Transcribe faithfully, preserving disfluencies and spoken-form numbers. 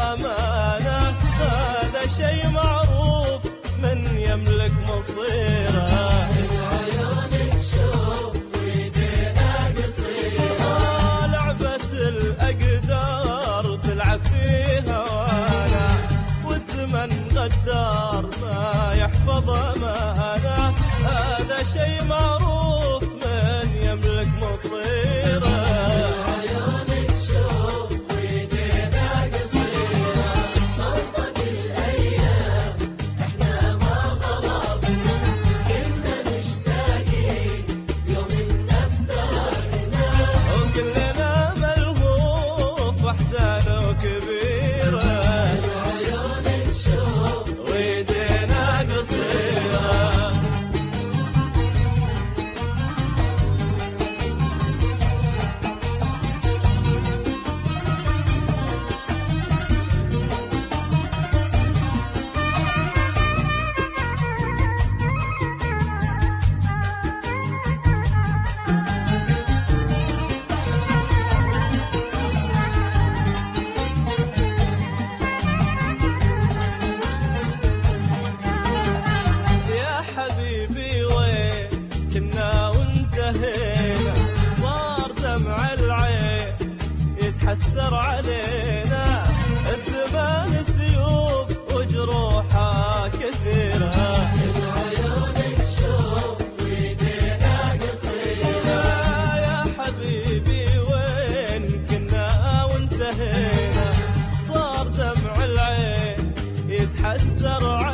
أمانة، هذا شيء معروف من يملك مصيره. العيون تشوف ويدينا قصيرة، لعبة الأقدار تلعب فيها وانا، والزمن غدار ما يحفظ أمانة، هذا شيء معروف من يملك مصيره. العيون تشوف ويدينا قصيرة، غلطت الأيام احنا ما غلطنا، كنا مشتاقين يوم افترقنا، وكلنا ملهوف واحزانه كبيره. العيون تشوف ويدينا قصيره. حبيبي وين كنا وانتهينا، صار دمع العين يتحسر علينا، الزمان سيوف وجروحها كثيرة. العيون تشوف ويدينا قصيرة، يا حبيبي وين كنا وانتهينا، صار دمع العين يتحسر علينا،